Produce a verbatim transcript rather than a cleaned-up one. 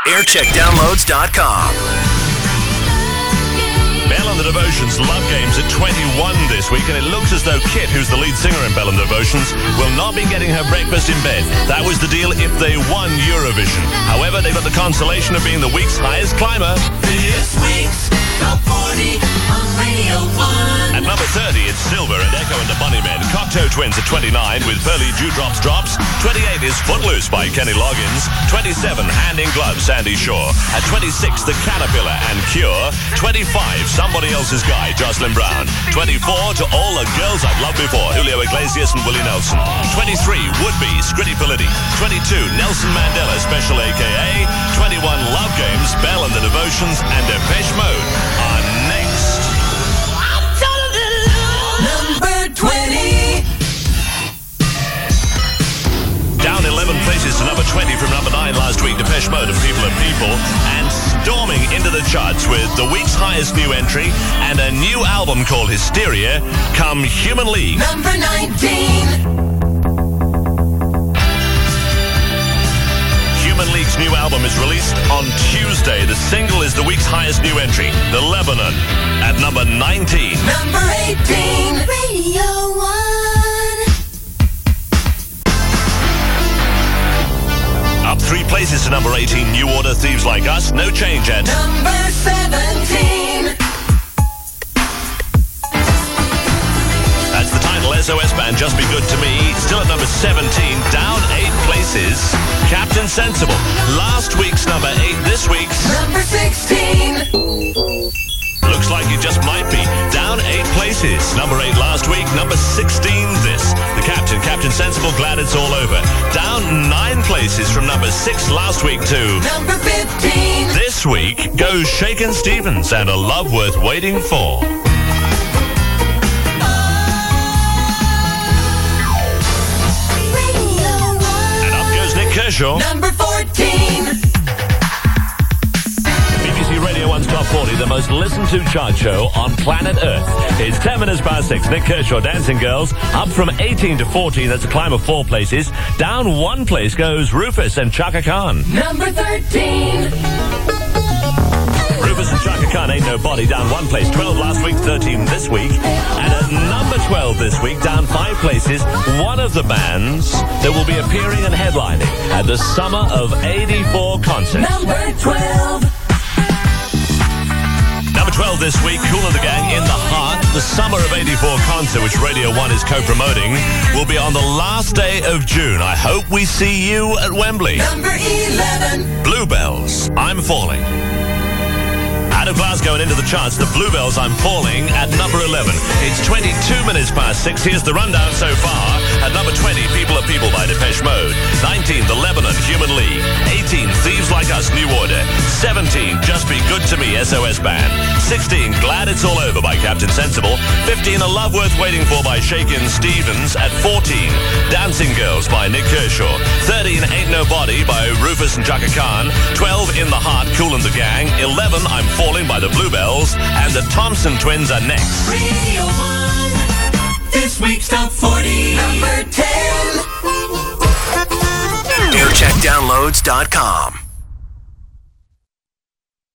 aircheck downloads dot com. Bell and the Devotions Love Games at twenty-one this week, and it looks as though Kit, who's the lead singer in Bell and the Devotions, will not be getting her breakfast in bed. That was the deal if they won Eurovision. However, they've got the consolation of being the week's highest climber. This week's Top forty on Radio one. At number thirty, it's Silver and Echo and the Bunnymen. Cocteau Twins at twenty-nine with Pearly Dewdrops Drops. twenty-eight is Footloose by Kenny Loggins. twenty-seven, Hand in Glove, Sandy Shaw. At twenty-six, The Caterpillar and Cure. twenty-five, Somebody Else's Guy, Jocelyn Brown. twenty-four, To All the Girls I've Loved Before, Julio Iglesias and Willie Nelson. twenty-three, Would Be, Scritti Politti. twenty-two, Nelson Mandela, Special A K A. twenty-one, Love Games, Bell and the Devotions, and Depeche Mode are next. Number twenty. Down eleven places to number twenty from number nine last week, Depeche Mode and People Are People, and storming into the charts with the week's highest new entry and a new album called Hysteria, come Human League. Number nineteen. Human League's new album is released on Tuesday. The single is the week's highest new entry, The Lebanon, at number nineteen. Number eighteen. Radio one. Up three places to number eighteen, New Order, Thieves Like Us. No change at Number seventeen. That's the title, S O S Band, Just Be Good to Me. Still at number seventeen, down eight places, Captain Sensible. Last week's number eight, this week's Number sixteen. looks like it just might be. Down eight places. Number eight last week, number sixteen this. The Captain, Captain Sensible, Glad It's All Over. Down nine places from number six last week to Number fifteen. this week goes Shakin' Stevens and A Love Worth Waiting For. And up goes Nick Kershaw. Number fourteen. B B C Radio one's Top forty, the most listened to chart show on planet Earth. It's ten minutes past six. Nick Kershaw, Dancing Girls, up from eighteen to fourteen. That's a climb of four places. Down one place goes Rufus and Chaka Khan. Number thirteen. Rufus and Chaka Khan, Ain't No Body, down one place. twelve last week, thirteen this week. And at number twelve this week, down five places, one of the bands that will be appearing and headlining at the Summer of eighty-four concert. Number twelve. Number twelve this week, Kool and the Gang, In the Heart. The Summer of eighty-four concert, which Radio one is co-promoting, will be on the last day of June. I hope we see you at Wembley. Number eleven. Bluebells, I'm Falling. Out of Glasgow and into the charts, the Bluebells, I'm Falling, at number eleven. It's twenty-two minutes past six. Here's the rundown so far. At number twenty, People Are People by Depeche Mode. nineteen, The Lebanon, Human League. eighteen, Thieves Like Us, New Order. seventeen, Just Be Good to Me, S O S Band. sixteen, Glad It's All Over by Captain Sensible. fifteen, A Love Worth Waiting For by Shakin' Stevens. At fourteen, Dancing Girls by Nick Kershaw. thirteen, Ain't No Body by Rufus and Chaka Khan. twelve, In the Heart, Kool and the Gang. eleven, I'm Falling by the Bluebells. And the Thompson Twins are next. Radio one. This week's Top forty. Number ten. aircheck downloads dot com.